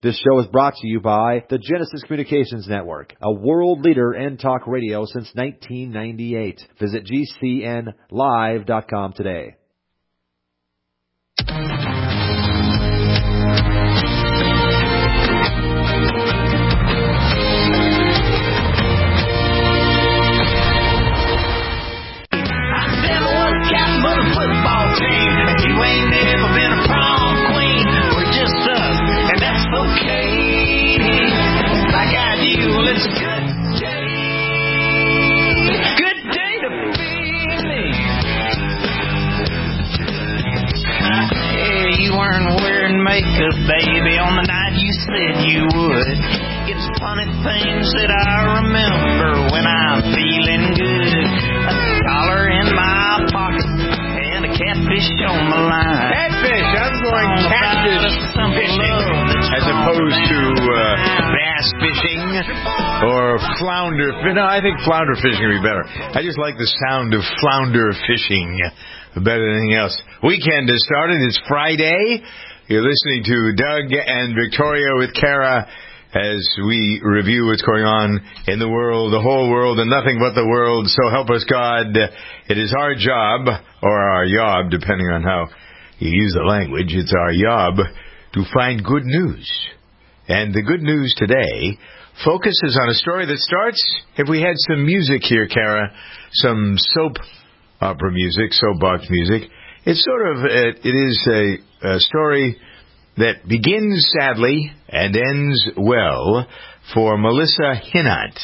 This show is brought to you by the Genesis Communications Network, a world leader in talk radio since 1998. Visit GCNlive.com today. You ain't never been a prom queen. We're just us, and that's okay. Like I do, well, it's a good day. Good day to be me. Hey, you weren't wearing makeup, baby, on the night you said you would. It's funny things that I remember when I'm feeling good. A dollar in my pocket. Catfish on my line. Catfish. I'm going catfish fishing as opposed to bass fishing or flounder. No, I think flounder fishing would be better. I just like the sound of flounder fishing better than anything else. Weekend has started. It's Friday. You're listening to Doug and Victoria with Kara as we review what's going on in the world, the whole world, and nothing but the world. So help us God. It is our job, or our job, depending on how you use the language. It's our job to find good news. And the good news today focuses on a story that starts, if we had some music here, Kara, some soap opera music, soapbox music. It's sort of, it is a story that begins sadly and ends well for Melissa Hinnant,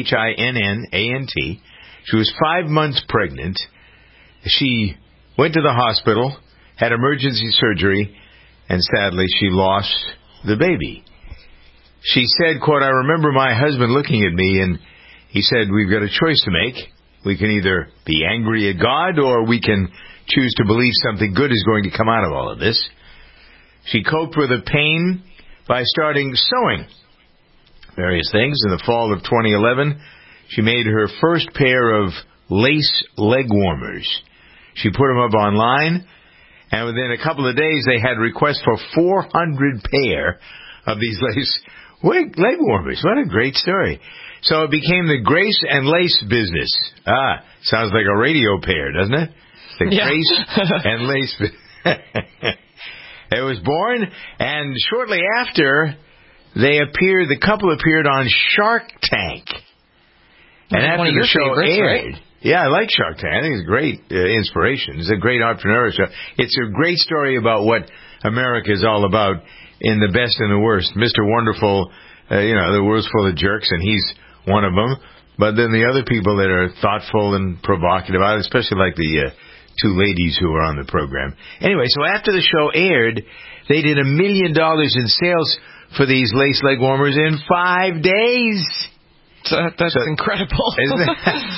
Hinnant. She was 5 months pregnant. She went to the hospital, had emergency surgery, and sadly she lost the baby. She said, quote, "I remember my husband looking at me and he said, we've got a choice to make. We can either be angry at God or we can choose to believe something good is going to come out of all of this." She coped with the pain by starting sewing various things. In the fall of 2011, she made her first pair of lace leg warmers. She put them up online, and within a couple of days, they had requests for 400 pair of these lace leg warmers. What a great story. So it became the Grace and Lace business. Sounds like a radio pair, doesn't it? The Grace and Lace business. It was born, and shortly after, the couple appeared on Shark Tank. And after the show aired, right? Yeah, I like Shark Tank. I think it's a great inspiration. It's a great entrepreneur show. It's a great story about what America is all about in the best and the worst. Mr. Wonderful, the world's full of jerks, and he's one of them. But then the other people that are thoughtful and provocative, I especially like the two ladies who were on the program. Anyway, so after the show aired, they did $1 million in sales for these lace leg warmers in 5 days. That's incredible. Isn't it?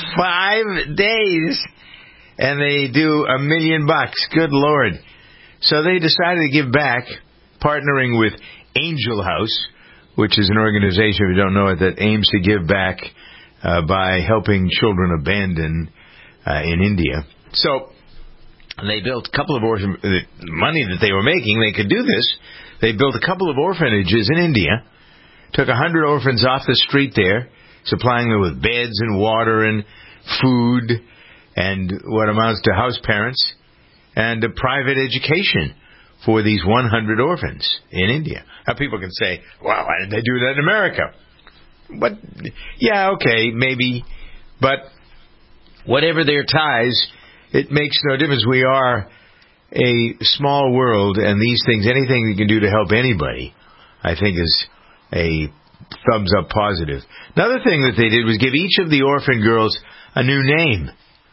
5 days. And they do $1 million. Good Lord. So they decided to give back, partnering with Angel House, which is an organization, if you don't know it, that aims to give back by helping children abandoned in India. So they built a couple of money that they were making, they could do this. They built a couple of orphanages in India, took 100 orphans off the street there, supplying them with beds and water and food and what amounts to house parents and a private education for these 100 orphans in India. Now people can say, well, why didn't they do that in America? But, yeah, okay, maybe. But whatever their ties, it makes no difference. We are a small world, and these things, anything you can do to help anybody, I think is a thumbs up positive. Another thing that they did was give each of the orphan girls a new name.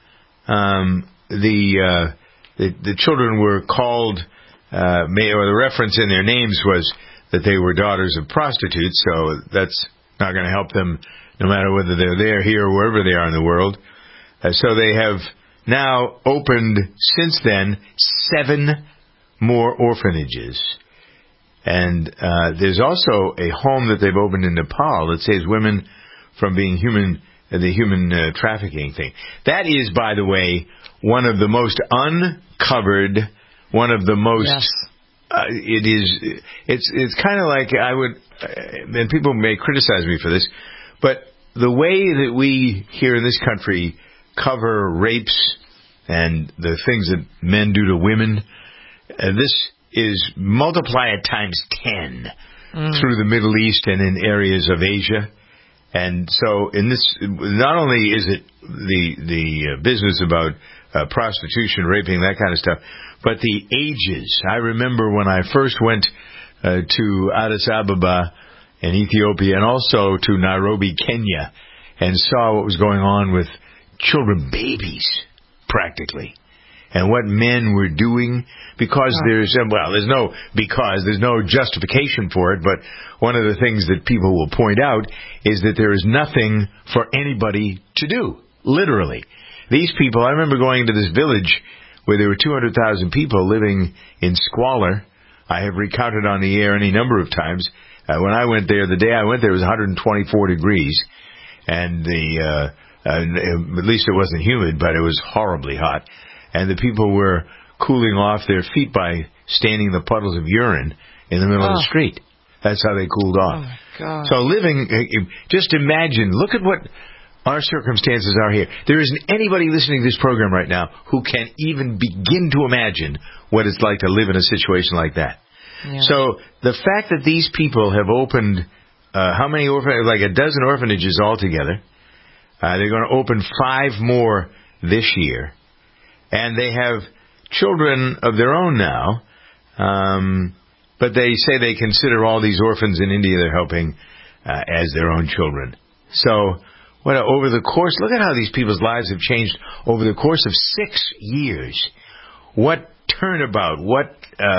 The children were called, or the reference in their names was that they were daughters of prostitutes, so that's not going to help them no matter whether they're there, here, or wherever they are in the world. So they have now opened, since then, 7 more orphanages. And there's also a home that they've opened in Nepal that saves women from being human trafficking thing. That is, by the way, one of the most uncovered, one of the most it's kind of like I would, and people may criticize me for this, but the way that we here in this country cover rapes and the things that men do to women, this is multiply it times 10 through the Middle East and in areas of Asia. And so in this, not only is it the business about prostitution, raping, that kind of stuff, but the ages. I remember when I first went to Addis Ababa in Ethiopia and also to Nairobi, Kenya, and saw what was going on with children, babies, practically, and what men were doing, because there's no justification for it, but one of the things that people will point out is that there is nothing for anybody to do, literally. These people, I remember going to this village where there were 200,000 people living in squalor. I have recounted on the air any number of times. When I went there, the day I went there, it was 124 degrees, and at least it wasn't humid, but it was horribly hot. And the people were cooling off their feet by standing in the puddles of urine in the middle of the street. That's how they cooled off. Oh, my God. So just imagine, look at what our circumstances are here. There isn't anybody listening to this program right now who can even begin to imagine what it's like to live in a situation like that. Yeah. So the fact that these people have opened, how many like a dozen orphanages altogether, they're going to open 5 more this year. And they have children of their own now, but they say they consider all these orphans in India they're helping as their own children. So, over the course, look at how these people's lives have changed over the course of 6 years. What turnabout, what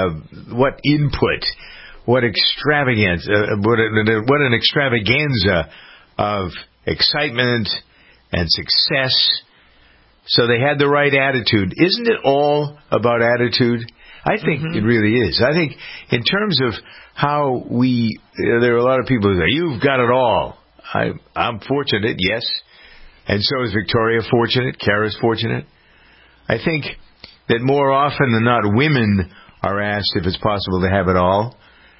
input, what extravagance, what an extravaganza of excitement and success. So they had the right attitude. Isn't it all about attitude? I think it really is. I think in terms of how there are a lot of people who say, you've got it all. I'm fortunate, yes. And so is Victoria fortunate. Kara's fortunate. I think that more often than not, women are asked if it's possible to have it all.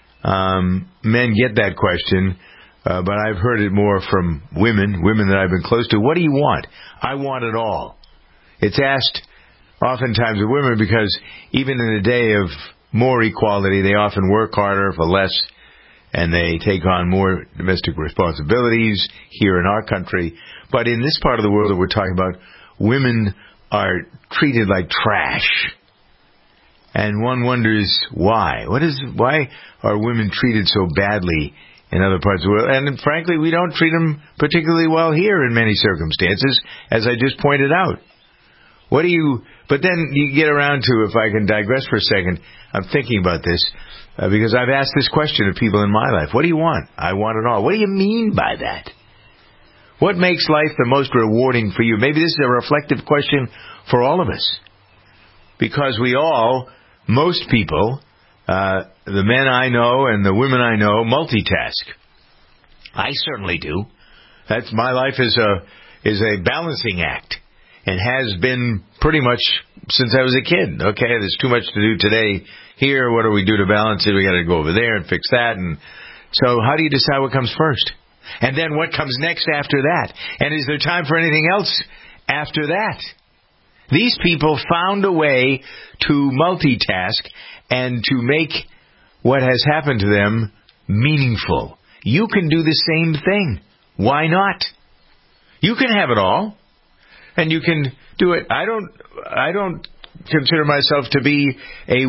Men get that question, but I've heard it more from women that I've been close to. What do you want? I want it all. It's asked oftentimes of women because even in a day of more equality, they often work harder for less, and they take on more domestic responsibilities here in our country. But in this part of the world that we're talking about, women are treated like trash. And one wonders why. Why are women treated so badly in other parts of the world? And frankly, we don't treat them particularly well here in many circumstances, as I just pointed out. But then you get around to, if I can digress for a second, I'm thinking about this, because I've asked this question of people in my life. What do you want? I want it all. What do you mean by that? What makes life the most rewarding for you? Maybe this is a reflective question for all of us. Because most people, the men I know and the women I know, multitask. I certainly do. My life is a balancing act. And has been pretty much since I was a kid. Okay, there's too much to do today here. What do we do to balance it? We got to go over there and fix that. And so how do you decide what comes first? And then what comes next after that? And is there time for anything else after that? These people found a way to multitask and to make what has happened to them meaningful. You can do the same thing. Why not? You can have it all. And you can do it. I don't consider myself to be a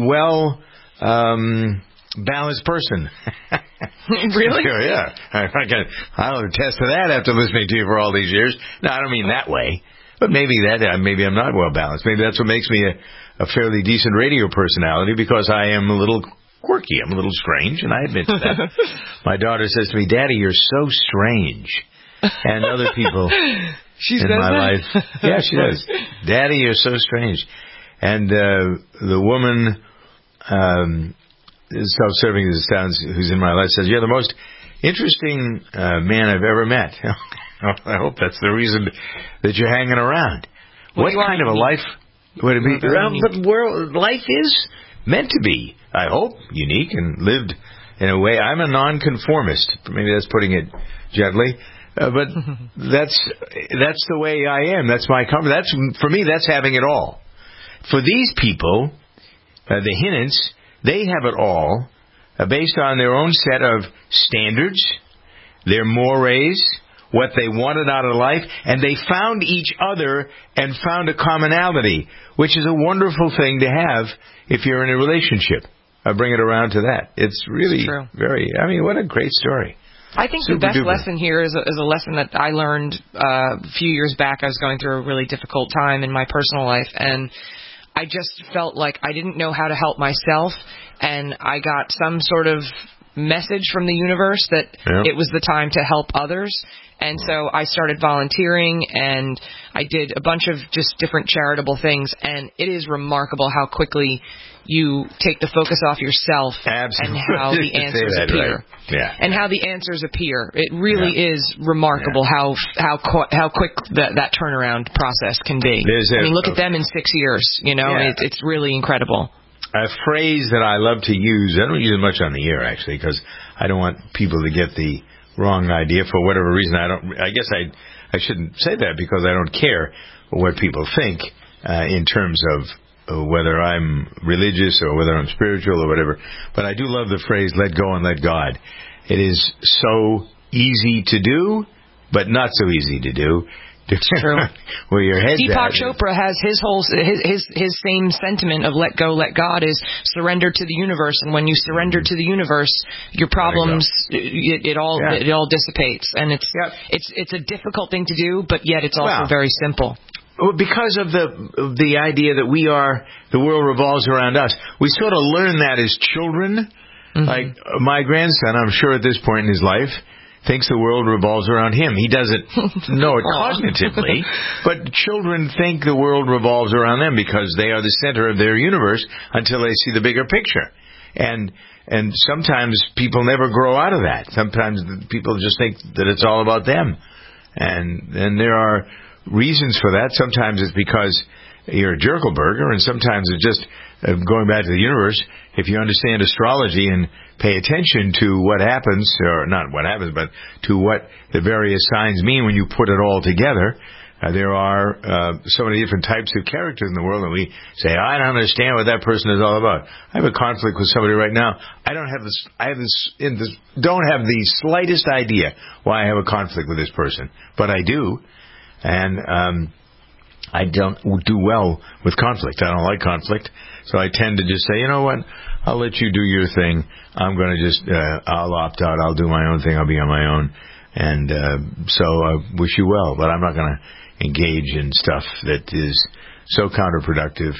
balanced person. Really? Sure, yeah. I'll attest to that after listening to you for all these years. No, I don't mean that way. But maybe I'm not well balanced. Maybe that's what makes me a fairly decent radio personality, because I am a little quirky. I'm a little strange, and I admit to that. My daughter says to me, "Daddy, you're so strange." And other people... She in my life. Yeah, she does. Daddy, you're so strange. And the woman, self-serving as it sounds, who's in my life, says, "You're the most interesting man I've ever met." I hope that's the reason that you're hanging around. What kind of a life would it be? But life is meant to be I hope, unique and lived in a way. I'm a nonconformist. Maybe that's putting it gently. But that's the way I am. That's my comfort. For me, that's having it all. For these people, the Hinens, they have it all based on their own set of standards, their mores, what they wanted out of life, and they found each other and found a commonality, which is a wonderful thing to have if you're in a relationship. I bring it around to that. It's really what a great story. I think the best lesson here is a lesson that I learned a few years back. I was going through a really difficult time in my personal life, and I just felt like I didn't know how to help myself, and I got some sort of message from the universe that it was the time to help others. And so I started volunteering, and I did a bunch of just different charitable things, and it is remarkable how quickly you take the focus off yourself. Absolutely. And how the answers appear. Right. Yeah. And how the answers appear. It really is remarkable how quick that turnaround process can be. Look at them in 6 years. It's really incredible. A phrase that I love to use, I don't use it much on the air, actually, because I don't want people to get the wrong idea for whatever reason. I guess I shouldn't say that because I don't care what people think in terms of whether I'm religious or whether I'm spiritual or whatever. But I do love the phrase, let go and let God. It is so easy to do, but not so easy to do. It's true. Where your head's Deepak Chopra has his same sentiment of let go, let God is surrender to the universe, and when you surrender to the universe, your problems it all dissipates, and it's a difficult thing to do, but yet it's also very simple. Well, because of the idea that the world revolves around us, we sort of learn that as children. Mm-hmm. Like my grandson, I'm sure at this point in his life, thinks the world revolves around him. He doesn't know it cognitively, but children think the world revolves around them because they are the center of their universe until they see the bigger picture. And sometimes people never grow out of that. Sometimes people just think that it's all about them. And there are reasons for that. Sometimes it's because you're a Jerkelberger, and sometimes it's just going back to the universe. If you understand astrology and pay attention to what happens, or not what happens, but to what the various signs mean when you put it all together, there are so many different types of characters in the world, and we say, I don't understand what that person is all about. I have a conflict with somebody right now. don't have the slightest idea why I have a conflict with this person, but I do, and I don't do well with conflict. I don't like conflict, so I tend to just say, you know what, I'll let you do your thing. I'm going to just, I'll opt out. I'll do my own thing. I'll be on my own. And so I wish you well, but I'm not going to engage in stuff that is so counterproductive.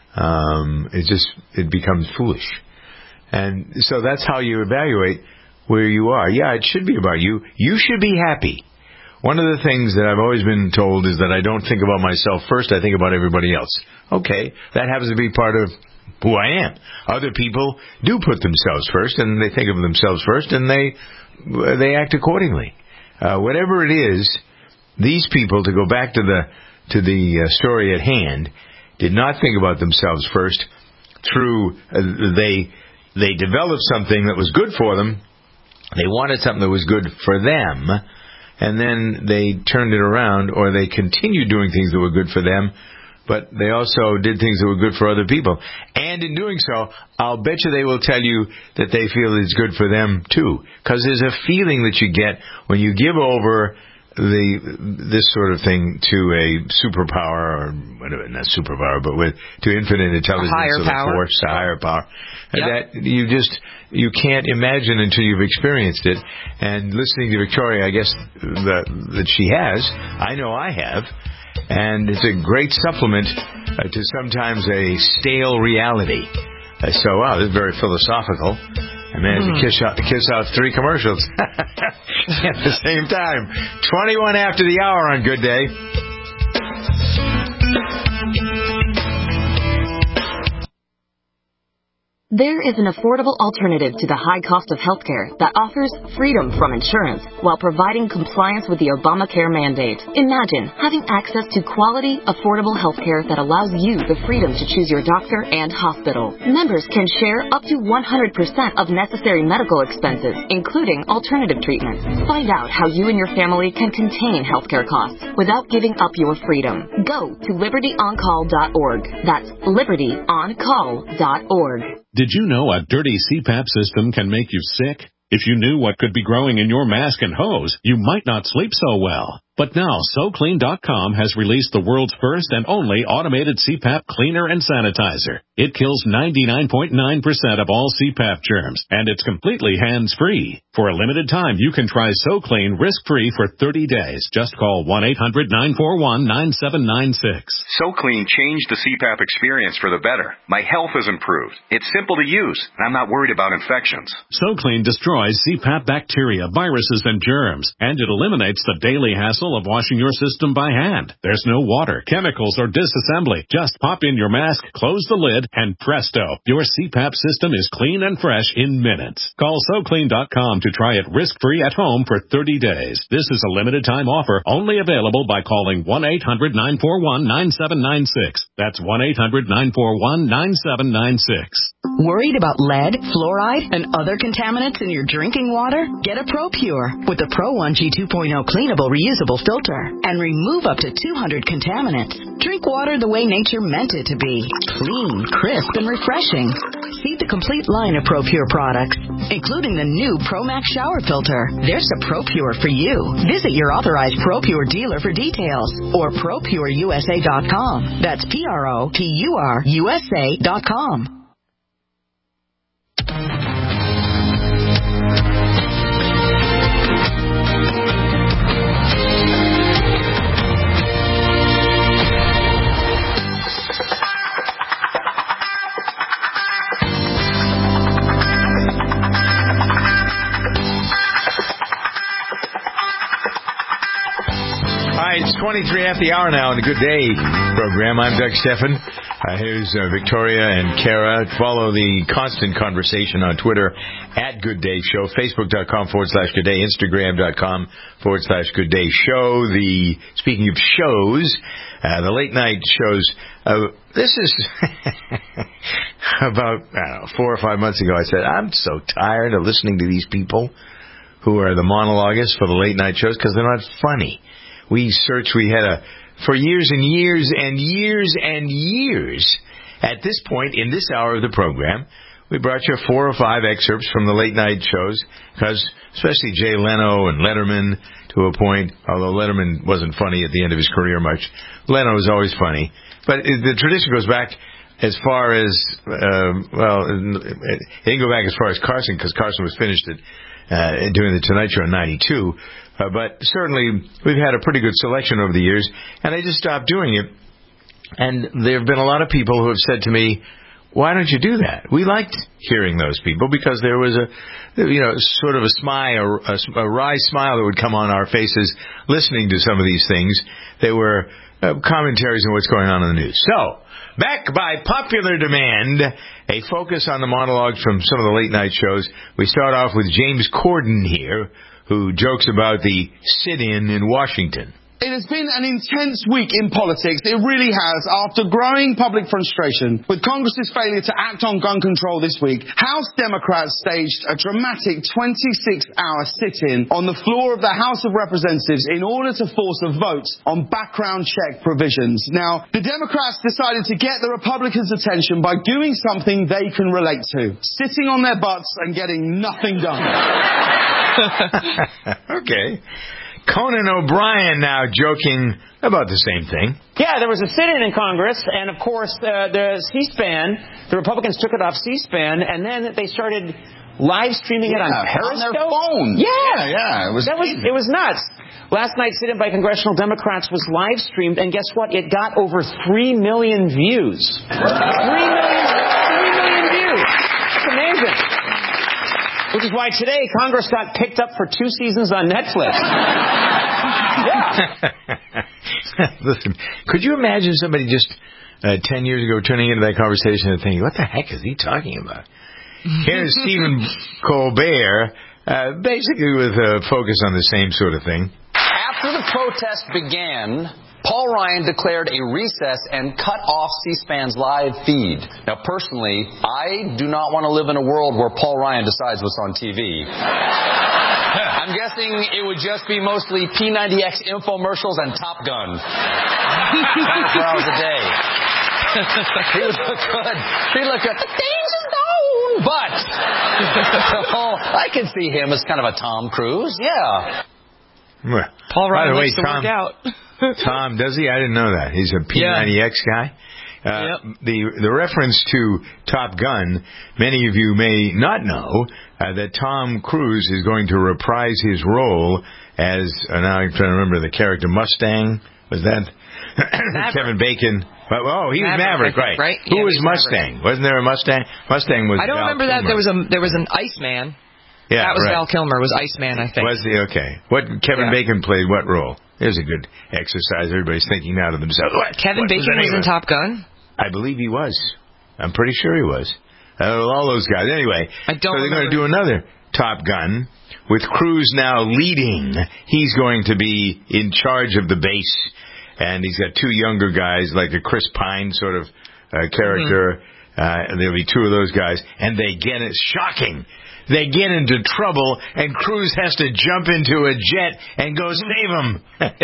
It becomes foolish. And so that's how you evaluate where you are. Yeah, it should be about you. You should be happy. One of the things that I've always been told is that I don't think about myself first, I think about everybody else. Okay, that happens to be part of who I am. Other people do put themselves first, and they think of themselves first, and they act accordingly. Whatever it is, these people, to go back to the story at hand, did not think about themselves first. They developed something that was good for them. They wanted something that was good for them. And then they turned it around, or they continued doing things that were good for them, but they also did things that were good for other people. And in doing so, I'll bet you they will tell you that they feel it's good for them too. Because there's a feeling that you get when you give over this sort of thing to a superpower, or whatever, not superpower, but to infinite intelligence, or the force, a higher power, that you can't imagine until you've experienced it. And listening to Victoria, I guess that she has, I know I have, and it's a great supplement to sometimes a stale reality. So, wow, this is very philosophical. I managed to kiss out 3 commercials at the same time. 21 after the hour on Good Day. There is an affordable alternative to the high cost of healthcare that offers freedom from insurance while providing compliance with the Obamacare mandate. Imagine having access to quality, affordable healthcare that allows you the freedom to choose your doctor and hospital. Members can share up to 100% of necessary medical expenses, including alternative treatments. Find out how you and your family can contain healthcare costs without giving up your freedom. Go to libertyoncall.org. That's libertyoncall.org. Did you know a dirty CPAP system can make you sick? If you knew what could be growing in your mask and hose, you might not sleep so well. But now, SoClean.com has released the world's first and only automated CPAP cleaner and sanitizer. It kills 99.9% of all CPAP germs, and it's completely hands-free. For a limited time, you can try SoClean risk-free for 30 days. Just call 1-800-941-9796. SoClean changed the CPAP experience for the better. My health has improved. It's simple to use, and I'm not worried about infections. SoClean destroys CPAP bacteria, viruses, and germs, and it eliminates the daily hassle of washing your system by hand. There's no water, chemicals, or disassembly. Just pop in your mask, close the lid, and presto, your CPAP system is clean and fresh in minutes. Call SoClean.com to try it risk-free at home for 30 days. This is a limited-time offer, only available by calling 1-800-941-9796. That's 1-800-941-9796. Worried about lead, fluoride, and other contaminants in your drinking water? Get a ProPure with the Pro 1G 2.0 cleanable, reusable filter and remove up to 200 contaminants. Drink water the way nature meant it to be. Clean, crisp, and refreshing. See the complete line of ProPure products, including the new ProMax shower filter. There's a ProPure for you. Visit your authorized ProPure dealer for details or ProPureUSA.com. That's ProPureUSA.com. It's 23 after the hour now in the Good Day program. I'm Doug Stephan. Here's Victoria and Kara. Follow the constant conversation on Twitter at Good Day Show, Facebook.com/Good Day, Instagram.com/Good Day Show. Speaking of shows, the late night shows. This is about 4 or 5 months ago. I said, I'm so tired of listening to these people who are the monologuists for the late night shows because they're not funny. We had for years and years and years and years. At this point, in this hour of the program, we brought you 4 or 5 excerpts from the late night shows, because especially Jay Leno and Letterman to a point, although Letterman wasn't funny at the end of his career much. Leno was always funny. But the tradition goes back as far as, it didn't go back as far as Carson, because Carson was finished doing the Tonight Show in 92. But certainly, we've had a pretty good selection over the years, and I just stopped doing it. And there have been a lot of people who have said to me, why don't you do that? We liked hearing those people because there was sort of a smile, a wry smile that would come on our faces listening to some of these things. They were commentaries on what's going on in the news. So, back by popular demand, a focus on the monologues from some of the late night shows. We start off with James Corden here, who jokes about the sit-in in Washington. It has been an intense week in politics. It really has. After growing public frustration with Congress's failure to act on gun control this week, House Democrats staged a dramatic 26-hour sit-in on the floor of the House of Representatives in order to force a vote on background check provisions. Now, the Democrats decided to get the Republicans' attention by doing something they can relate to, sitting on their butts and getting nothing done. Okay. Conan O'Brien now joking about the same thing. Yeah, there was a sit-in in Congress, and of course the C-SPAN, the Republicans took it off C-SPAN, and then they started live streaming it on Periscope. On their phones. Yeah. It was nuts. Last night's sit-in by congressional Democrats was live streamed, and guess what? It got over 3 million views. 3 million views. It's amazing. Which is why today Congress got picked up for 2 seasons on Netflix. Yeah. Listen, could you imagine somebody just 10 years ago turning into that conversation and thinking, what the heck is he talking about? Here's Stephen Colbert, basically with a focus on the same sort of thing. After the protest began, Paul Ryan declared a recess and cut off C-SPAN's live feed. Now, personally, I do not want to live in a world where Paul Ryan decides what's on TV. I'm guessing it would just be mostly P90X infomercials and Top Gun. 24 hours a day. He would look good. He'd look good. The danger's known, but I can see him as kind of a Tom Cruise. Yeah. Paul Ryan likes to work out. Tom, does he? I didn't know that. He's a P90X guy. The reference to Top Gun, many of you may not know that Tom Cruise is going to reprise his role as, now I'm trying to remember the character, Mustang. Was that Kevin Bacon? Oh, he was Maverick, right? Who was Mustang? Wasn't there a Mustang? Mustang was I don't remember that. There was an Iceman. Yeah, that was Val Kilmer. Was Iceman, I think. Was he? Okay. What Kevin Bacon played what role? There's a good exercise. Everybody's thinking now to themselves. Kevin Bacon was in Top Gun? I believe he was. I'm pretty sure he was. All those guys. Anyway, I don't so they're going to do another Top Gun with Cruise now leading. He's going to be in charge of the base, and he's got two younger guys, like a Chris Pine sort of character. And there'll be two of those guys, and they get it shocking. They get into trouble, and Cruise has to jump into a jet and go save them.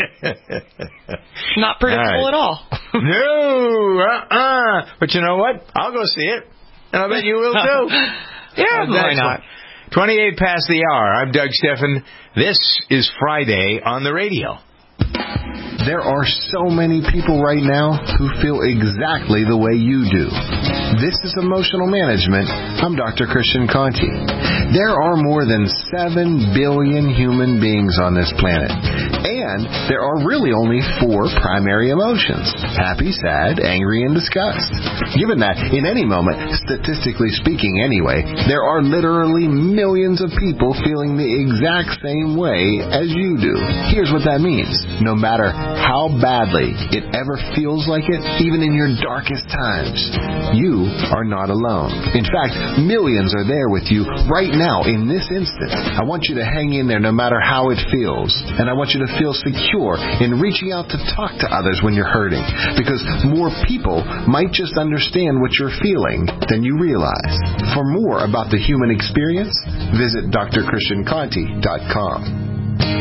Not predictable at all. No, But you know what? I'll go see it, and I bet you will too. Why not? 28 past the hour. I'm Doug Steffen. This is Friday on the radio. There are so many people right now who feel exactly the way you do. This is Emotional Management. I'm Dr. Christian Conti. There are more than 7 billion human beings on this planet. And there are really only 4 primary emotions: happy, sad, angry, and disgust. Given that, in any moment, statistically speaking anyway, there are literally millions of people feeling the exact same way as you do. Here's what that means. No matter how badly it ever feels like it, even in your darkest times, you are not alone. In fact, millions are there with you right now in this instant. I want you to hang in there no matter how it feels. And I want you to feel secure in reaching out to talk to others when you're hurting, because more people might just understand what you're feeling than you realize. For more about the human experience, visit drchristianconti.com.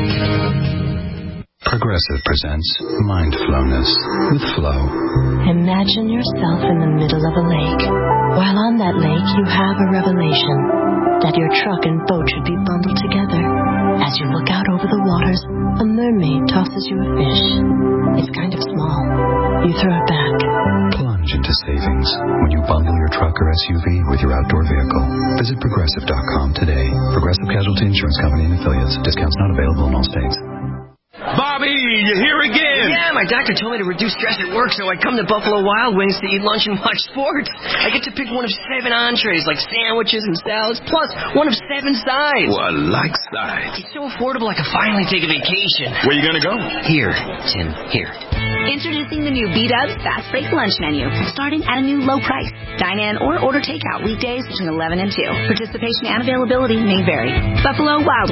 Progressive presents Mindfulness with Flow. Imagine yourself in the middle of a lake. While on that lake, you have a revelation that your truck and boat should be bundled together. As you look out over the waters, a mermaid tosses you a fish. It's kind of small. You throw it back. Plunge into savings when you bundle your truck or SUV with your outdoor vehicle. Visit Progressive.com today. Progressive Casualty Insurance Company and affiliates. Discounts not available in all states. Bobby, you're here again. Yeah, my doctor told me to reduce stress at work, so I come to Buffalo Wild Wings to eat lunch and watch sports. I get to pick one of 7 entrees, like sandwiches and salads, plus one of 7 sides. Well, I like sides. It's so affordable I can finally take a vacation. Where you gonna go? Here, Tim, here. Introducing the new B-Dubs Fast Break Lunch Menu, starting at a new low price. Dine in or order takeout weekdays between 11 and 2. Participation and availability may vary. Buffalo Wild.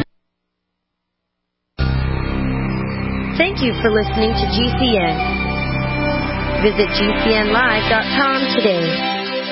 Thank you for listening to GCN. Visit GCNlive.com today.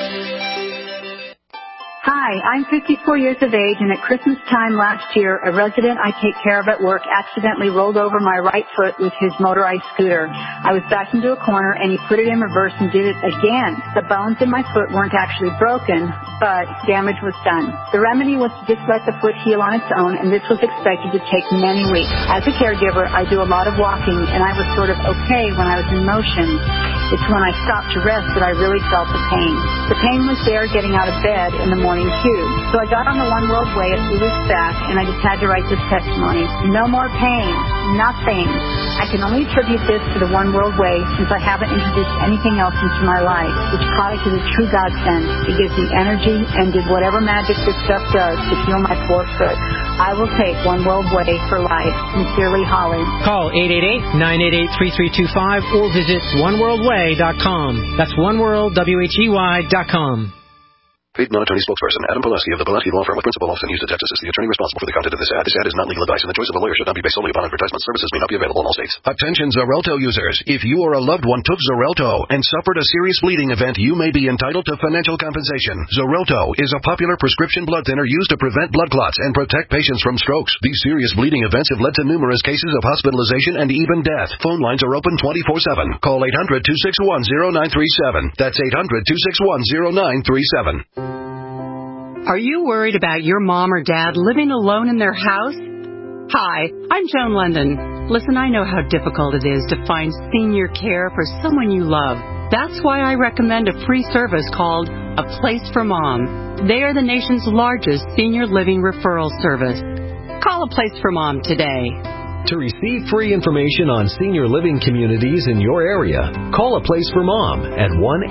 Hi, I'm 54 years of age, and at Christmas time last year, a resident I take care of at work accidentally rolled over my right foot with his motorized scooter. I was backed into a corner, and he put it in reverse and did it again. The bones in my foot weren't actually broken, but damage was done. The remedy was to just let the foot heal on its own, and this was expected to take many weeks. As a caregiver, I do a lot of walking, and I was sort of okay when I was in motion. It's when I stopped to rest that I really felt the pain. The pain was there getting out of bed in the morning too. So I got on the One World Way a few weeks back, and I just had to write this testimony. No more pain. Nothing. I can only attribute this to the One World Way, since I haven't introduced anything else into my life. This product is a true godsend. It gives me energy and did whatever magic this stuff does to heal my poor foot. I will take One World Way for life. Sincerely, Holly. Call 888-988-3325 or visit oneworldway.com. That's oneworldwhey.com. Paid non-attorney spokesperson Adam Pulaski of the Pulaski Law Firm with principal office in Houston, Texas is the attorney responsible for the content of this ad. This ad is not legal advice, and the choice of a lawyer should not be based solely upon advertisement. Services may not be available in all states. Attention Xarelto users. If you or a loved one took Xarelto and suffered a serious bleeding event, you may be entitled to financial compensation. Xarelto is a popular prescription blood thinner used to prevent blood clots and protect patients from strokes. These serious bleeding events have led to numerous cases of hospitalization and even death. Phone lines are open 24/7. Call 800-261-0937. That's 800-261-0937. Are you worried about your mom or dad living alone in their house? Hi, I'm Joan London. Listen, I know how difficult it is to find senior care for someone you love. That's why I recommend a free service called A Place for Mom. They are the nation's largest senior living referral service. Call A Place for Mom today. To receive free information on senior living communities in your area, call A Place for Mom at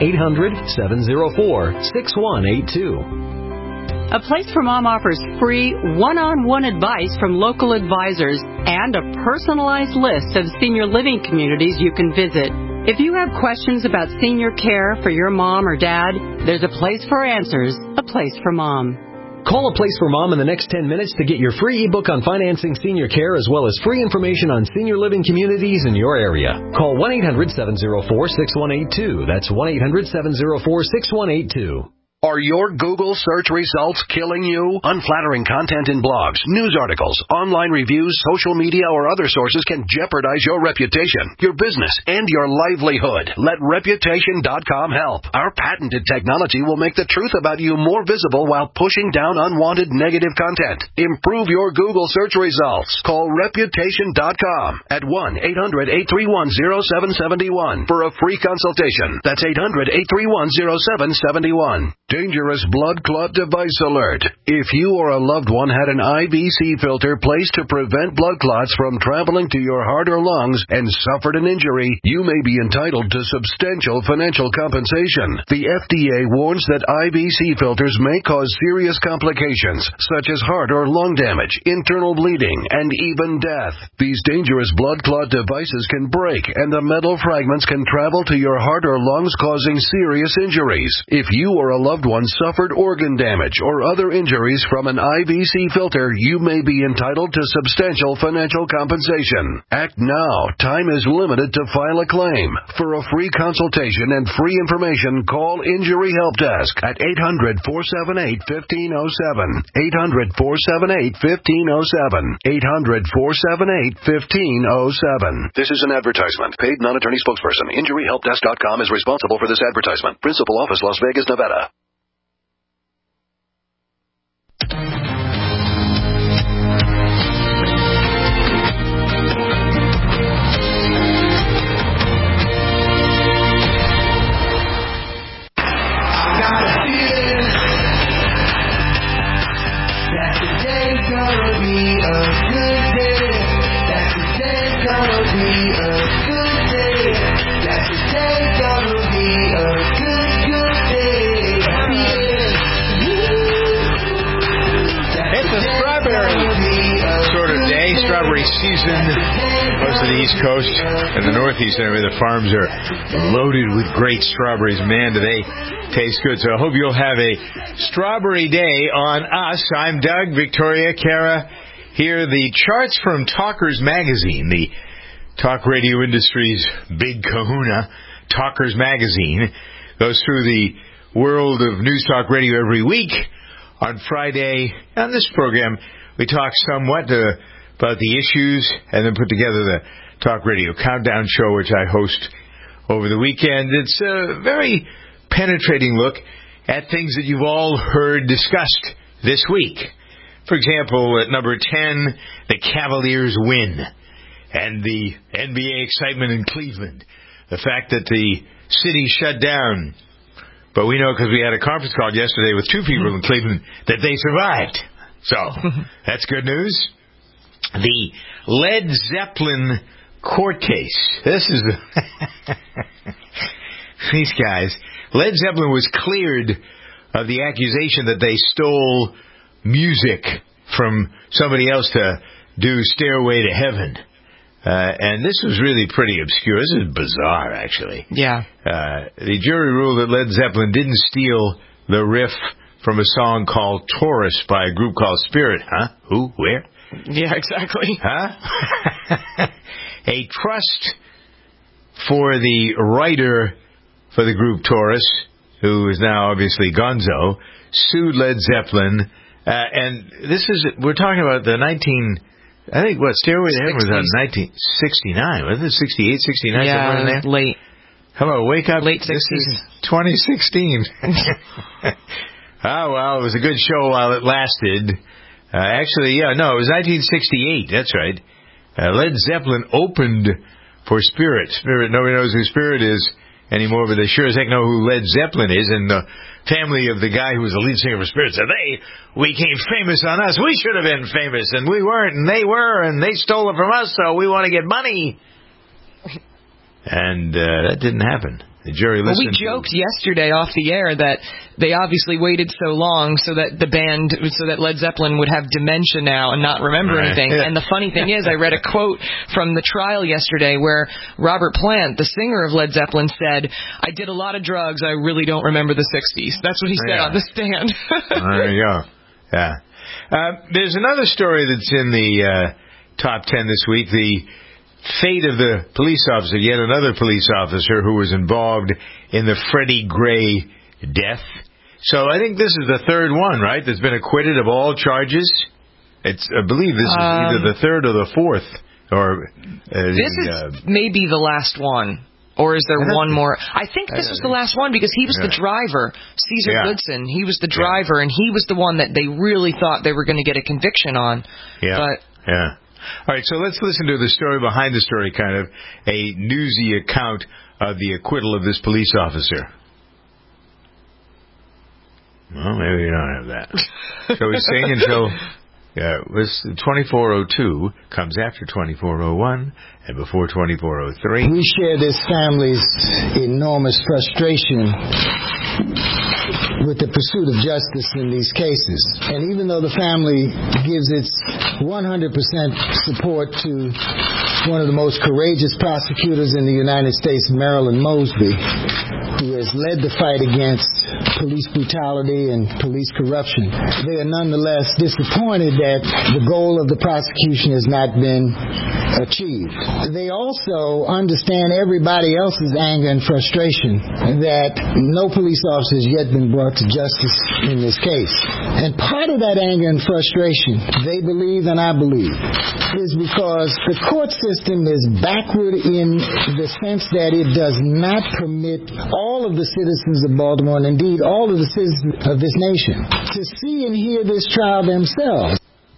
1-800-704-6182. A Place for Mom offers free one-on-one advice from local advisors and a personalized list of senior living communities you can visit. If you have questions about senior care for your mom or dad, there's a place for answers, A Place for Mom. Call A Place for Mom in the next 10 minutes to get your free ebook on financing senior care as well as free information on senior living communities in your area. Call 1-800-704-6182. That's 1-800-704-6182. Are your Google search results killing you? Unflattering content in blogs, news articles, online reviews, social media, or other sources can jeopardize your reputation, your business, and your livelihood. Let Reputation.com help. Our patented technology will make the truth about you more visible while pushing down unwanted negative content. Improve your Google search results. Call Reputation.com at 1-800-831-0771 for a free consultation. That's 800-831-0771. Dangerous blood clot device alert. If you or a loved one had an IVC filter placed to prevent blood clots from traveling to your heart or lungs and suffered an injury, you may be entitled to substantial financial compensation. The FDA warns that IVC filters may cause serious complications, such as heart or lung damage, internal bleeding, and even death. These dangerous blood clot devices can break, and the metal fragments can travel to your heart or lungs, causing serious injuries. If you or a loved one suffered organ damage or other injuries from an IVC filter, you may be entitled to substantial financial compensation. Act now. Time is limited to file a claim. For a free consultation and free information, call Injury Help Desk at 800-478-1507. 800-478-1507. 800-478-1507. This is an advertisement. Paid non-attorney spokesperson. InjuryHelpDesk.com is responsible for this advertisement. Principal office, Las Vegas, Nevada. Strawberry season, most of the East Coast and the Northeast, anyway, the farms are loaded with great strawberries. Man, do they taste good. So I hope you'll have a strawberry day on us. I'm Doug, Victoria, Kara. Here, the charts from Talkers Magazine, the talk radio industry's big kahuna. Talkers Magazine goes through the world of news talk radio every week. On Friday, on this program, we talk somewhat about the issues and then put together the Talk Radio Countdown Show, which I host over the weekend. It's a very penetrating look at things that you've all heard discussed this week. For example, at number 10, the Cavaliers win. And the NBA excitement in Cleveland. The fact that the city shut down. But we know, because we had a conference call yesterday with two people in Cleveland, that they survived. So, that's good news. The Led Zeppelin court case. This is these guys. Led Zeppelin was cleared of the accusation that they stole music from somebody else to do Stairway to Heaven. And this was really pretty obscure. This is bizarre, actually. Yeah. The jury ruled that Led Zeppelin didn't steal the riff from a song called Taurus by a group called Spirit. Huh? Who? Where? Yeah, exactly. Huh? A trust for the writer for the group Taurus, who is now obviously Gonzo, sued Led Zeppelin. And this is, we're talking about the Stairway to Heaven was on 1969. Wasn't it 68, 69? Yeah, somewhere in there? late. Hello, wake up. Late 60s. This is 2016. Oh, well, it was a good show while it lasted. It was 1968. That's right. Led Zeppelin opened for Spirit. Nobody knows who Spirit is anymore, but they sure as heck know who Led Zeppelin is. And the family of the guy who was the lead singer for Spirit said, we came famous on us. We should have been famous, and we weren't, and they were, and they stole it from us, so we want to get money. And that didn't happen. The jury listened. We joked yesterday off the air that they obviously waited so long so that Led Zeppelin would have dementia now and not remember anything. Yeah. And the funny thing is, I read a quote from the trial yesterday where Robert Plant, the singer of Led Zeppelin, said, "I did a lot of drugs. I really don't remember the 60s." That's what he said on the stand. There you go. Yeah. There's another story that's in the top 10 this week. The fate of the police officer, yet another police officer who was involved in the Freddie Gray death. So I think this is the third one, right, that's been acquitted of all charges. I believe this is either the third or the fourth. This is maybe the last one. Or is there one more? I think this was the last one because he was the driver, Caesar Goodson. He was the driver, and he was the one that they really thought they were going to get a conviction on. Yeah. All right, so let's listen to the story behind the story, kind of a newsy account of the acquittal of this police officer. Well, maybe you don't have that. So we sing until 24:02 comes after 24:01 and before 24:03. We share this family's enormous frustration with the pursuit of justice in these cases. And even though the family gives its 100% support to one of the most courageous prosecutors in the United States, Marilyn Mosby, who has led the fight against police brutality and police corruption, they are nonetheless disappointed that the goal of the prosecution has not been achieved. They also understand everybody else's anger and frustration that no police officer has yet been brought to justice in this case. And part of that anger and frustration, they believe and I believe, is because the court system is backward in the sense that it does not permit all of the citizens of Baltimore, and indeed all of the citizens of this nation, to see and hear this trial themselves.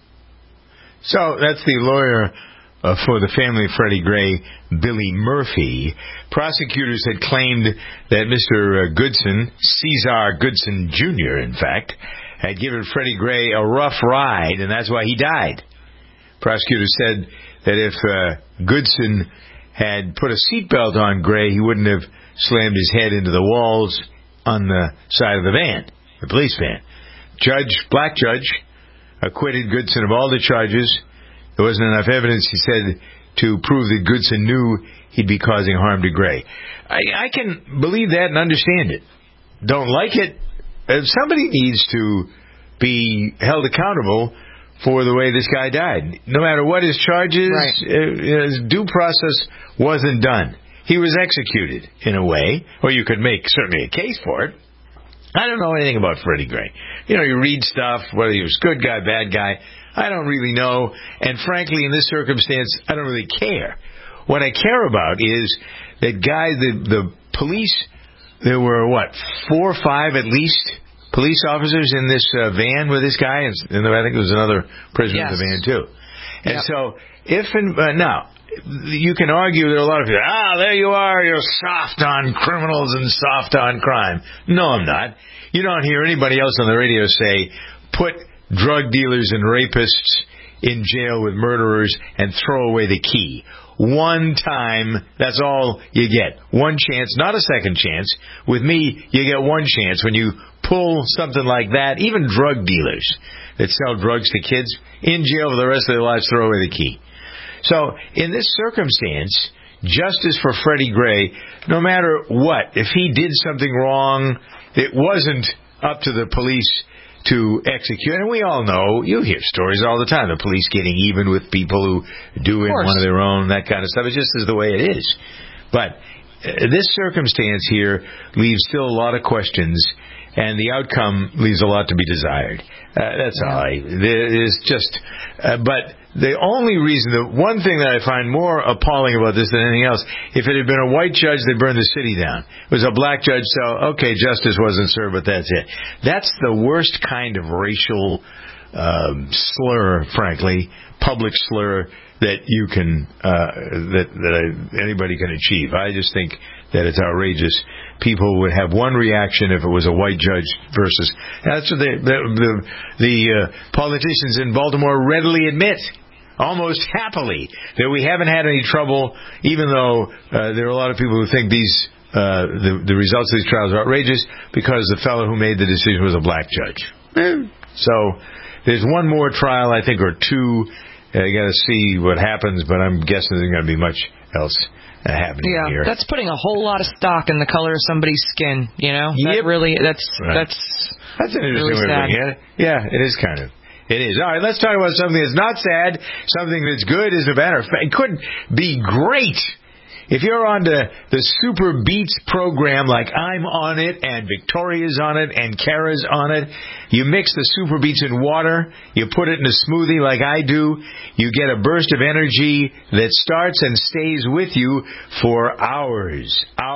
So that's the lawyer for the family of Freddie Gray, Billy Murphy. Prosecutors had claimed that Mr. Goodson, Caesar Goodson Jr., in fact, had given Freddie Gray a rough ride, and that's why he died. Prosecutors said that if Goodson had put a seatbelt on Gray, he wouldn't have slammed his head into the walls on the side of the van, the police van. Black judge, acquitted Goodson of all the charges. There wasn't enough evidence, he said, to prove that Goodson knew he'd be causing harm to Gray. I can believe that and understand it. Don't like it. Somebody needs to be held accountable for the way this guy died. No matter what his charges, his due process wasn't done. He was executed in a way, or you could make certainly a case for it. I don't know anything about Freddie Gray. You read stuff, whether he was good guy, bad guy. I don't really know. And frankly, in this circumstance, I don't really care. What I care about is that the police, there were, 4 or 5 at least police officers in this van with this guy. And I think there was another prisoner in the van, too. And so, now, you can argue there are a lot of people, there you are, you're soft on criminals and soft on crime. No, I'm not. You don't hear anybody else on the radio say, put drug dealers and rapists in jail with murderers and throw away the key. One time, that's all you get. One chance, not a second chance. With me, you get one chance when you pull something like that. Even drug dealers that sell drugs to kids, in jail for the rest of their lives, throw away the key. So, in this circumstance, justice for Freddie Gray, no matter what, if he did something wrong, it wasn't up to the police to execute. And we all know, you hear stories all the time, the police getting even with people who do it one of their own, that kind of stuff. It just is the way it is. But this circumstance here leaves still a lot of questions, and the outcome leaves a lot to be desired. That's all. It's just, but the only reason, the one thing that I find more appalling about this than anything else, if it had been a white judge, they burned the city down. It was a black judge, so, okay, justice wasn't served, but that's it. That's the worst kind of racial slur, frankly, public slur that you can, anybody can achieve. I just think that it's outrageous. People would have one reaction if it was a white judge versus. That's what the politicians in Baltimore readily admit, almost happily, that we haven't had any trouble, even though there are a lot of people who think these the results of these trials are outrageous because the fellow who made the decision was a black judge. So there's one more trial, I think, or two. I got to see what happens, but I'm guessing there's going to be much else happening here. That's putting a whole lot of stock in the color of somebody's skin. You know, that's an interesting really way of looking at it. Yeah, it is kind of. It is. All right, let's talk about something that's not sad, something that's good, as a matter of fact. It could be great. If you're on the Super Beets program, like I'm on it, and Victoria's on it, and Kara's on it, you mix the Super Beets in water, you put it in a smoothie like I do, you get a burst of energy that starts and stays with you for hours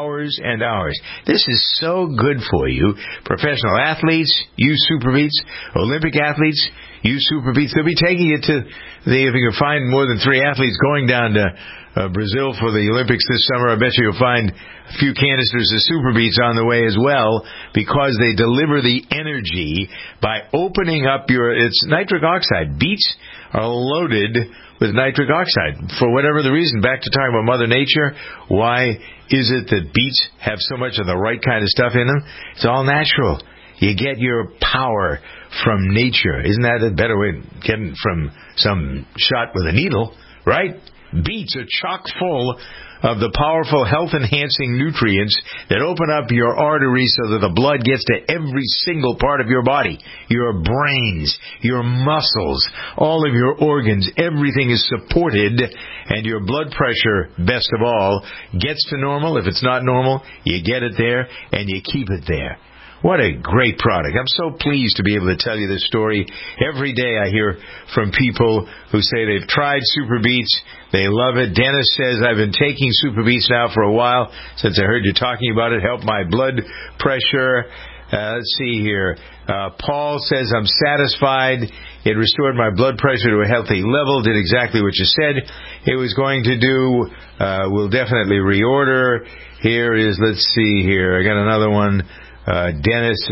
and hours. This is so good for you. Professional athletes use Super Beets. Olympic athletes use Super Beets. They'll be taking it to if you can find more than 3 athletes going down to Brazil for the Olympics this summer, I bet you'll find a few canisters of Super Beets on the way as well, because they deliver the energy by opening up it's nitric oxide. Beets are loaded with nitric oxide. For whatever the reason, back to talking about Mother Nature, why is it that beets have so much of the right kind of stuff in them? It's all natural. You get your power from nature. Isn't that a better way of getting from some shot with a needle, right? Beets are chock full of the powerful health-enhancing nutrients that open up your arteries so that the blood gets to every single part of your body. Your brains, your muscles, all of your organs, everything is supported, and your blood pressure, best of all, gets to normal. If it's not normal, you get it there, and you keep it there. What a great product. I'm so pleased to be able to tell you this story. Every day I hear from people who say they've tried Super Beets. They love it. Dennis says, I've been taking Super Beets now for a while since I heard you talking about it. Helped my blood pressure. Let's see here. Paul says, I'm satisfied. It restored my blood pressure to a healthy level. Did exactly what you said it was going to do. We'll definitely reorder. Here is, let's see here. I got another one. Dennis,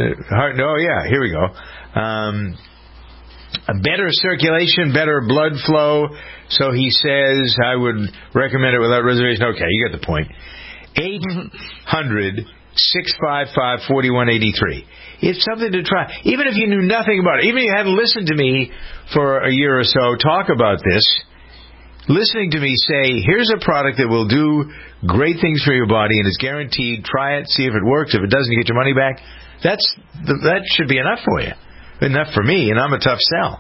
here we go. A better circulation, better blood flow. So he says, I would recommend it without reservation. Okay, you get the point. 800-655-4183. It's something to try. Even if you knew nothing about it, even if you hadn't listened to me for a year or so talk about this, listening to me say, here's a product that will do great things for your body and is guaranteed. Try it, see if it works. If it doesn't, you get your money back. That should be enough for you. Enough for me, and I'm a tough sell.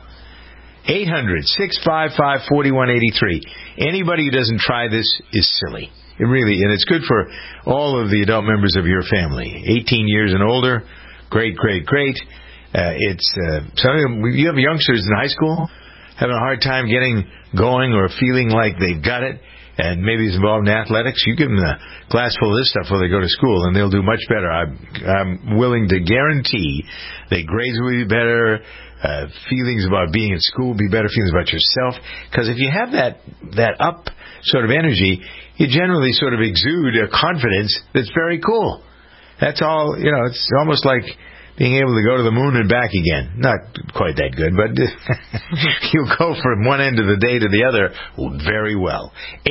800-655-4183. Anybody who doesn't try this is silly. It really, and it's good for all of the adult members of your family. 18 years and older, great. It's something. You have youngsters in high school having a hard time getting going or feeling like they've got it, and maybe it's involved in athletics. You give them a glass full of this stuff before they go to school, and they'll do much better. I'm willing to guarantee that grades will be better, feelings about being in school will be better, feelings about yourself. Because if you have that up sort of energy, you generally sort of exude a confidence that's very cool. That's all, it's almost like being able to go to the moon and back again. Not quite that good, but you'll go from one end of the day to the other very well.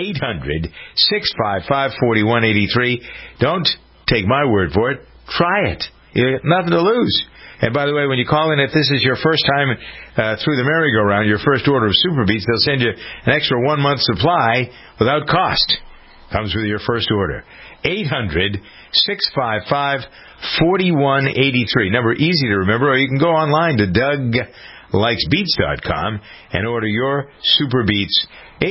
800-655-4183. Don't take my word for it. Try it. You got nothing to lose. And by the way, when you call in, if this is your first time through the merry-go-round, your first order of Super Beets, they'll send you an extra 1 month supply without cost. Comes with your first order. 800-655-4183. Number easy to remember, or you can go online to DougLikesBeats.com and order your Super Beats.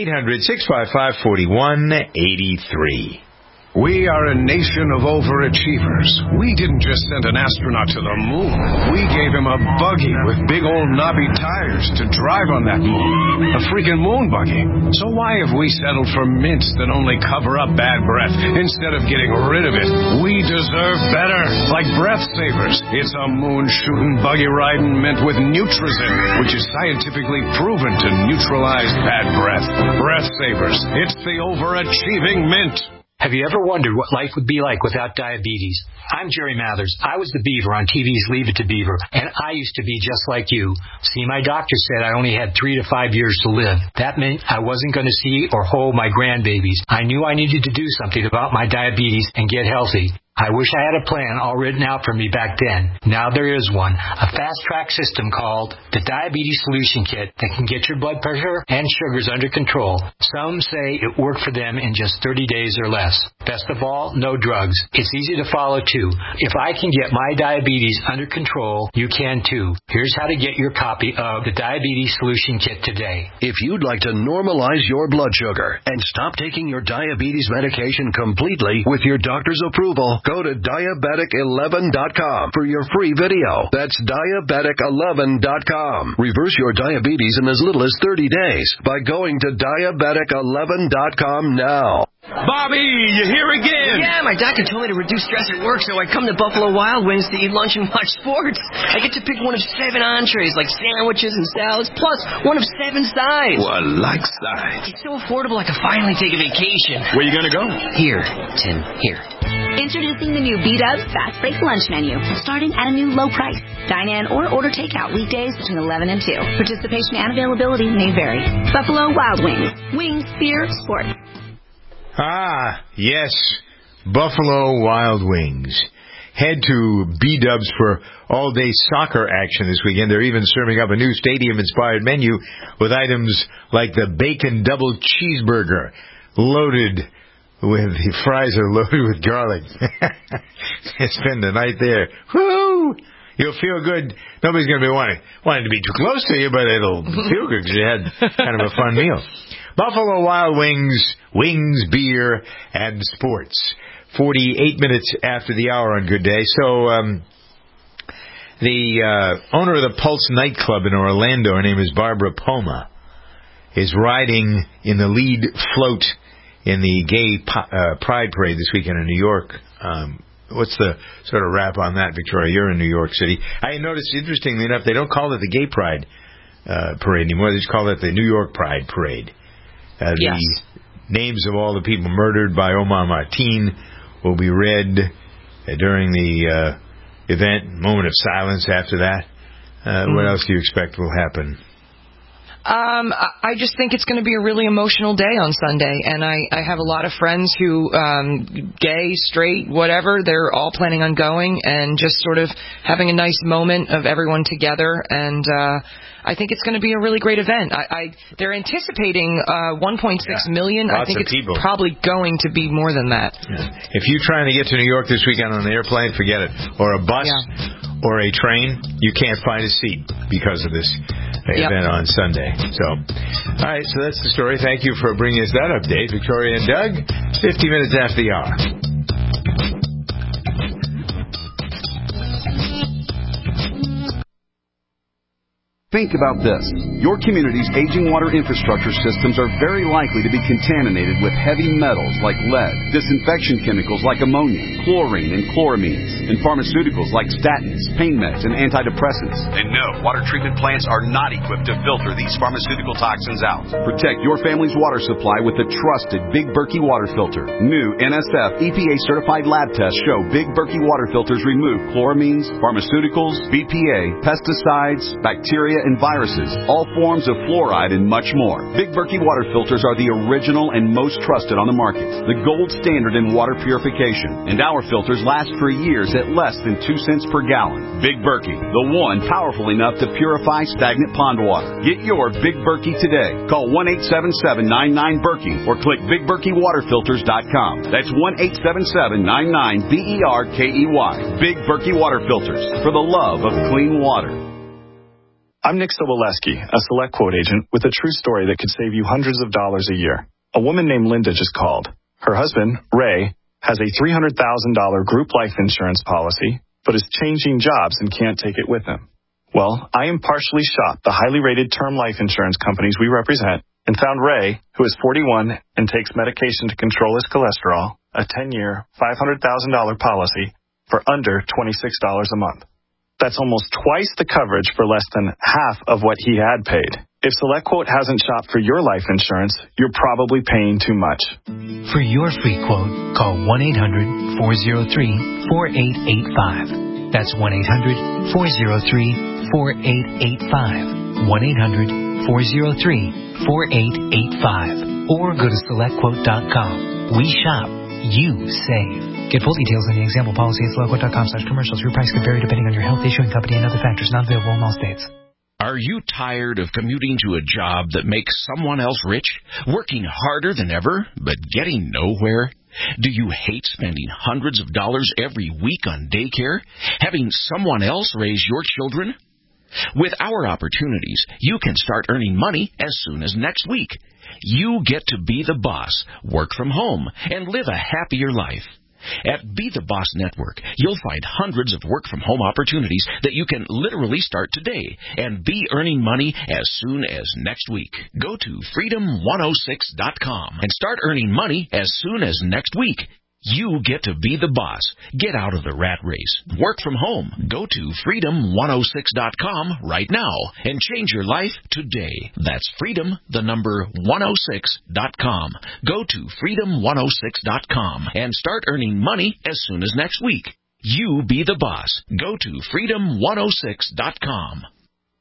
800-655-4183. We are a nation of overachievers. We didn't just send an astronaut to the moon. We gave him a buggy with big old knobby tires to drive on that moon. A freaking moon buggy. So why have we settled for mints that only cover up bad breath instead of getting rid of it? We deserve better. Like Breath Savers. It's a moon-shooting, buggy-riding mint with Nutrizin, which is scientifically proven to neutralize bad breath. Breath Savers. It's the overachieving mint. Have you ever wondered what life would be like without diabetes? I'm Jerry Mathers. I was the Beaver on TV's Leave It to Beaver, and I used to be just like you. See, my doctor said I only had 3 to 5 years to live. That meant I wasn't going to see or hold my grandbabies. I knew I needed to do something about my diabetes and get healthy. I wish I had a plan all written out for me back then. Now there is one, a fast-track system called the Diabetes Solution Kit that can get your blood pressure and sugars under control. Some say it worked for them in just 30 days or less. Best of all, no drugs. It's easy to follow, too. If I can get my diabetes under control, you can, too. Here's how to get your copy of the Diabetes Solution Kit today. If you'd like to normalize your blood sugar and stop taking your diabetes medication completely with your doctor's approval, go to Diabetic11.com for your free video. That's Diabetic11.com. Reverse your diabetes in as little as 30 days by going to Diabetic11.com now. Bobby, you here again? Yeah, my doctor told me to reduce stress at work, so I come to Buffalo Wild Wings to eat lunch and watch sports. I get to pick one of 7 entrees, like sandwiches and salads, plus one of 7 sides. Well, like sides. It's so affordable I can finally take a vacation. Where you gonna go? Here, Tim, here. Introducing the new B-Dubs Fast Break Lunch Menu, starting at a new low price. Dine in or order takeout weekdays between 11 and 2. Participation and availability may vary. Buffalo Wild Wings. Wings, beer, sports. Ah, yes, Buffalo Wild Wings. Head to B-Dubs for all-day soccer action this weekend. They're even serving up a new stadium-inspired menu with items like the bacon double cheeseburger, loaded with the fries are loaded with garlic. Spend the night there. Woo! You'll feel good. Nobody's going to be wanting to be too close to you, but it'll feel good because you had kind of a fun meal. Buffalo Wild Wings, wings, beer, and sports. 48 minutes after the hour on Good Day. So, the owner of the Pulse nightclub in Orlando, her name is Barbara Poma, is riding in the lead float in the gay pride parade this weekend in New York. What's the sort of wrap on that, Victoria? You're in New York City. I noticed, interestingly enough, they don't call it the gay pride parade anymore. They just call it the New York Pride Parade. Yes. The names of all the people murdered by Omar Mateen will be read during the event. Moment of silence after that. What else do you expect will happen? I just think it's going to be a really emotional day on Sunday, and I have a lot of friends who, gay, straight, whatever, they're all planning on going and just sort of having a nice moment of everyone together, and I think it's going to be a really great event. They're anticipating 1.6 million. I think it's probably going to be more than that. Yeah. If you're trying to get to New York this weekend on an airplane, forget it. Or a bus or a train, you can't find a seat because of this event on Sunday. So, all right, so that's the story. Thank you for bringing us that update, Victoria and Doug. 50 minutes after the hour. Think about this. Your community's aging water infrastructure systems are very likely to be contaminated with heavy metals like lead, disinfection chemicals like ammonia, chlorine and chloramines, and pharmaceuticals like statins, pain meds, and antidepressants. And no, water treatment plants are not equipped to filter these pharmaceutical toxins out. Protect your family's water supply with the trusted Big Berkey water filter. New NSF EPA-certified lab tests show Big Berkey water filters remove chloramines, pharmaceuticals, BPA, pesticides, bacteria, and viruses, all forms of fluoride, and much more. Big Berkey water filters are the original and most trusted on the market, the gold standard in water purification. And our filters last for years at less than 2 cents per gallon. Big Berkey, the one powerful enough to purify stagnant pond water. Get your Big Berkey today. Call 1-877-99-BERKEY or click BigBerkeyWaterFilters.com. That's 1-877-99-BERKEY. Big Berkey Water Filters, for the love of clean water. I'm Nick Soboleski, a SelectQuote agent with a true story that could save you hundreds of dollars a year. A woman named Linda just called. Her husband, Ray, has a $300,000 group life insurance policy, but is changing jobs and can't take it with him. Well, I impartially shopped the highly rated term life insurance companies we represent and found Ray, who is 41 and takes medication to control his cholesterol, a 10-year, $500,000 policy for under $26 a month. That's almost twice the coverage for less than half of what he had paid. If SelectQuote hasn't shopped for your life insurance, you're probably paying too much. For your free quote, call 1-800-403-4885. That's 1-800-403-4885. 1-800-403-4885. Or go to SelectQuote.com. We shop. You save. Get full details in the example policy at SelectQuote.com/commercials. Your price could vary depending on your health, issuing company, and other factors. Not available in all states. Are you tired of commuting to a job that makes someone else rich? Working harder than ever, but getting nowhere? Do you hate spending hundreds of dollars every week on daycare? Having someone else raise your children? With our opportunities, you can start earning money as soon as next week. You get to be the boss, work from home, and live a happier life. At Be the Boss Network, you'll find hundreds of work-from-home opportunities that you can literally start today and be earning money as soon as next week. Go to freedom106.com and start earning money as soon as next week. You get to be the boss. Get out of the rat race. Work from home. Go to freedom106.com right now and change your life today. That's freedom106.com. Go to freedom106.com and start earning money as soon as next week. You be the boss. Go to freedom106.com.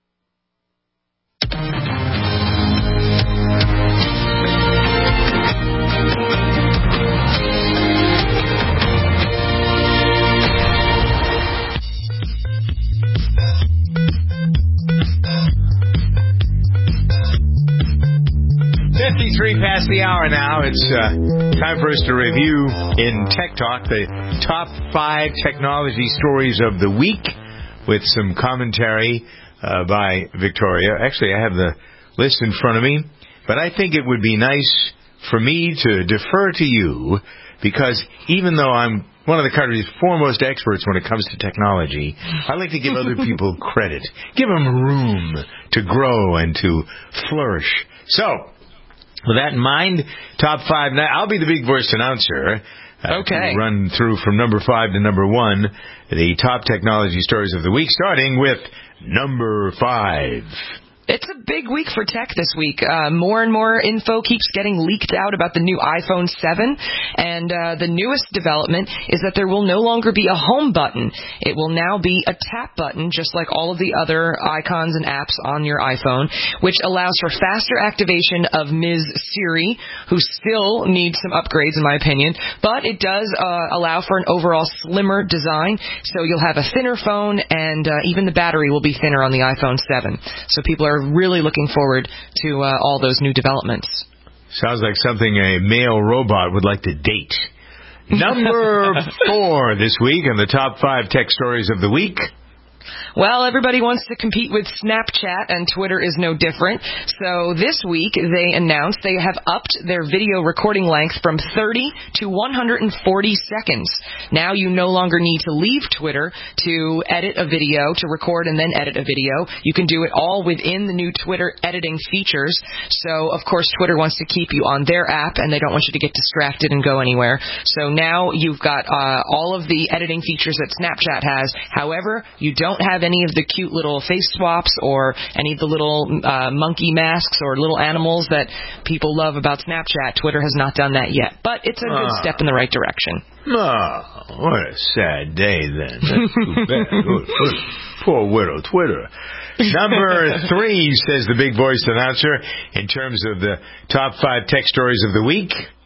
Past the hour now. It's time for us to review in Tech Talk the top 5 technology stories of the week with some commentary by Victoria. Actually, I have the list in front of me, but I think it would be nice for me to defer to you because even though I'm one of the country's foremost experts when it comes to technology, I like to give other people credit. Give them room to grow and to flourish. So, with that in mind, top 5. Now, I'll be the big voice announcer. Okay. Run through from number 5 to number 1, the top technology stories of the week, starting with number 5. It's a big week for tech this week. More and more info keeps getting leaked out about the new iPhone 7, and the newest development is that there will no longer be a home button. It will now be a tap button, just like all of the other icons and apps on your iPhone, which allows for faster activation of Ms. Siri, who still needs some upgrades, in my opinion, but it does allow for an overall slimmer design, so you'll have a thinner phone, and even the battery will be thinner on the iPhone 7. So people are really looking forward to all those new developments. Sounds like something a male robot would like to date. Number 4 this week on the top 5 tech stories of the week. Well, everybody wants to compete with Snapchat, and Twitter is no different. So this week, they announced they have upped their video recording length from 30 to 140 seconds. Now you no longer need to leave Twitter to edit a video, to record and then edit a video. You can do it all within the new Twitter editing features. So, of course, Twitter wants to keep you on their app, and they don't want you to get distracted and go anywhere. So now you've got all of the editing features that Snapchat has. However, you don't have have any of the cute little face swaps or any of the little monkey masks or little animals that people love about Snapchat. Twitter has not done that yet, but it's a good step in the right direction. Oh, what a sad day then. That's too bad. Poor widow Twitter. Number 3, says the big voice announcer, in terms of the top 5 tech stories of the week.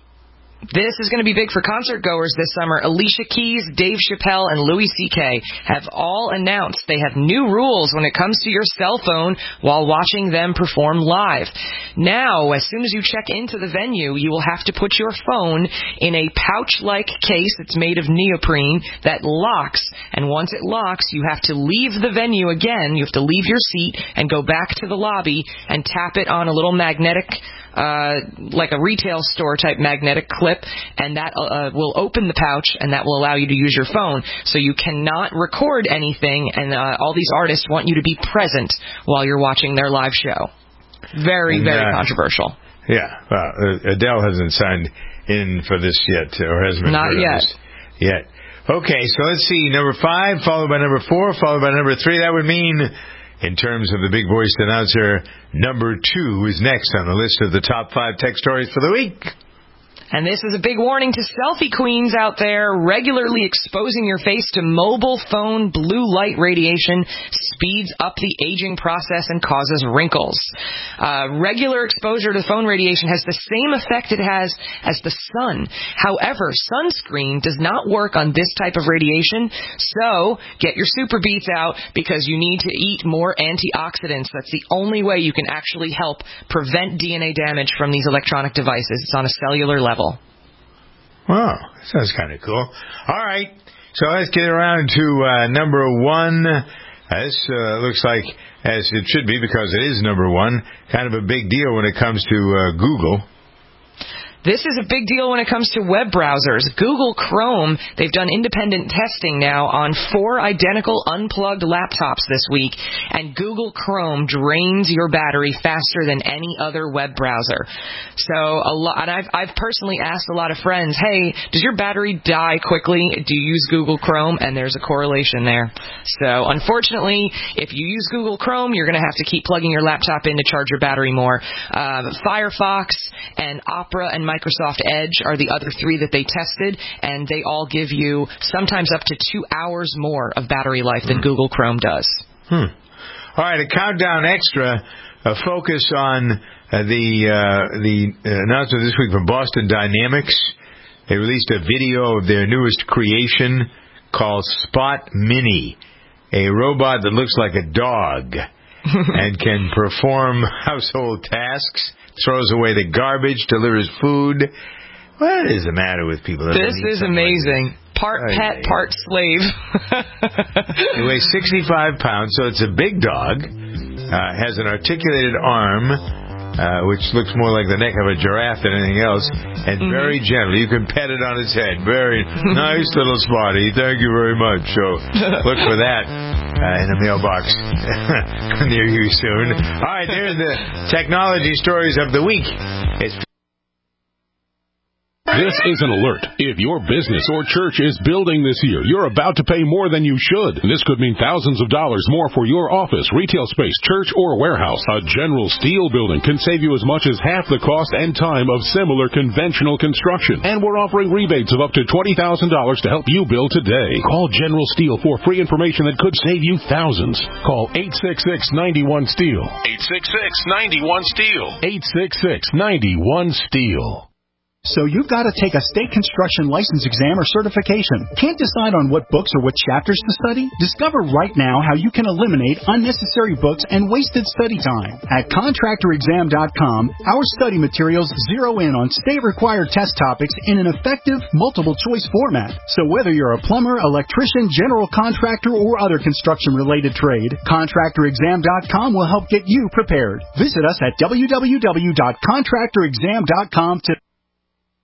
This is going to be big for concert goers this summer. Alicia Keys, Dave Chappelle, and Louis C.K. have all announced they have new rules when it comes to your cell phone while watching them perform live. Now, as soon as you check into the venue, you will have to put your phone in a pouch-like case. It's made of neoprene that locks, and once it locks, you have to leave the venue again. You have to leave your seat and go back to the lobby and tap it on a little magnetic like a retail store type magnetic clip, and that will open the pouch, and that will allow you to use your phone. So you cannot record anything, and all these artists want you to be present while you're watching their live show. Very, very controversial. Yeah, well, Adele hasn't signed in for this yet, or hasn't been not yet. Okay, so let's see, number 5, followed by number 4, followed by number 3. That would mean, in terms of the big voice announcer, number 2 is next on the list of the top 5 tech stories for the week. And this is a big warning to selfie queens out there. Regularly exposing your face to mobile phone blue light radiation speeds up the aging process and causes wrinkles. Regular exposure to phone radiation has the same effect it has as the sun. However, sunscreen does not work on this type of radiation, so get your super beets out because you need to eat more antioxidants. That's the only way you can actually help prevent DNA damage from these electronic devices. It's on a cellular level. Wow, sounds kind of cool. All right, so let's get around to number 1. This looks like, as it should be because it is number 1, kind of a big deal when it comes to Google. This is a big deal when it comes to web browsers. Google Chrome, they've done independent testing now on 4 identical unplugged laptops this week, and Google Chrome drains your battery faster than any other web browser. So and I've personally asked a lot of friends, hey, does your battery die quickly? Do you use Google Chrome? And there's a correlation there. So unfortunately, if you use Google Chrome, you're going to have to keep plugging your laptop in to charge your battery more. Firefox and Opera and Microsoft Edge are the other 3 that they tested, and they all give you sometimes up to 2 hours more of battery life than Google Chrome does. All right, a countdown extra, a focus on the announcement this week from Boston Dynamics. They released a video of their newest creation called Spot Mini, a robot that looks like a dog and can perform household tasks, throws away the garbage, delivers food. What is the matter with people? This is amazing. Part pet, part slave. It weighs 65 pounds, so it's a big dog. Has an articulated arm, which looks more like the neck of a giraffe than anything else, and very gentle. You can pet it on its head. Very nice little Spotty. Thank you very much. So look for that in the mailbox near you soon. All right, there's the technology stories of the week. This is an alert. If your business or church is building this year, you're about to pay more than you should. This could mean thousands of dollars more for your office, retail space, church, or warehouse. A General Steel building can save you as much as half the cost and time of similar conventional construction. And we're offering rebates of up to $20,000 to help you build today. Call General Steel for free information that could save you thousands. Call 866-91-STEEL. 866-91-STEEL. 866-91-STEEL. So you've got to take a state construction license exam or certification. Can't decide on what books or what chapters to study? Discover right now how you can eliminate unnecessary books and wasted study time. At contractorexam.com, our study materials zero in on state-required test topics in an effective, multiple-choice format. So whether you're a plumber, electrician, general contractor, or other construction-related trade, contractorexam.com will help get you prepared. Visit us at www.contractorexam.com to